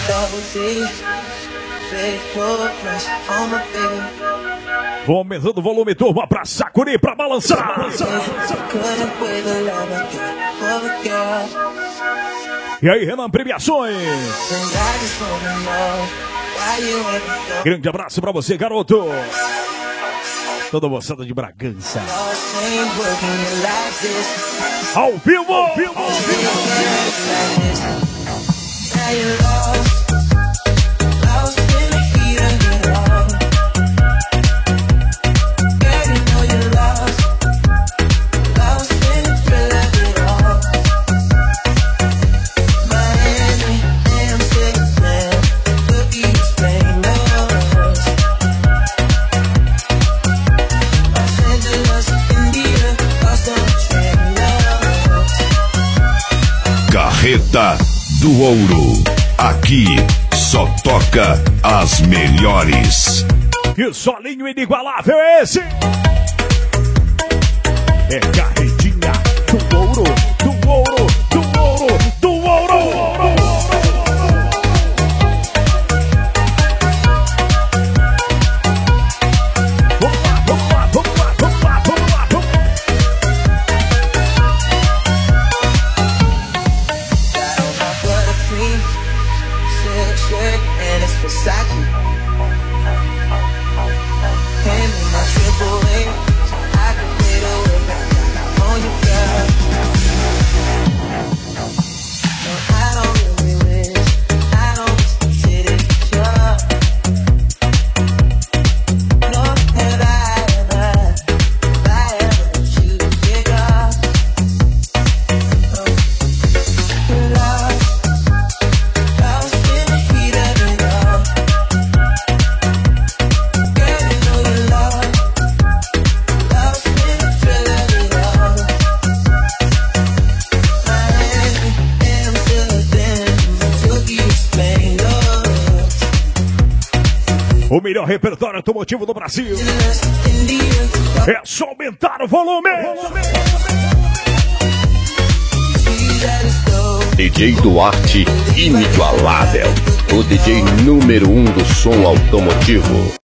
Vou aumentando o volume, turma, pra sacudir, pra balançar. E aí, Renan, premiações. Grande abraço pra você, garoto. Toda moçada de Bragança. Ao vivo, ao vivo, ao vivo. Carreta do Ouro. Aqui só toca as melhores. Que solinho inigualável é esse? É Carretinha do Ouro, do Ouro, do Ouro, do Ouro. O melhor repertório automotivo do Brasil. É só aumentar o volume. DJ Duarte, inigualável. O DJ número 1 do som automotivo.